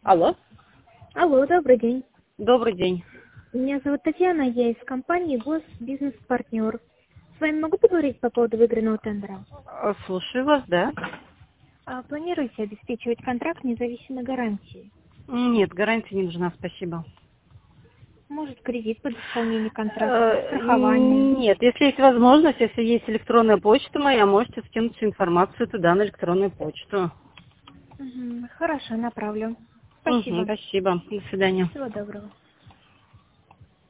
Алло. Алло, добрый день. Добрый день. Меня зовут Татьяна, я из компании Госбизнес-партнер. С вами могу поговорить по поводу выигранного тендера? Слушаю вас, да? Планируете обеспечивать контракт независимой гарантией? Нет, гарантия не нужна, спасибо. Может, кредит под исполнение контракта, страхование? Нет, если есть возможность, если есть электронная почта моя, можете скинуть всю информацию туда, на электронную почту. Хорошо, направлю. Спасибо. Спасибо. До свидания. Всего доброго.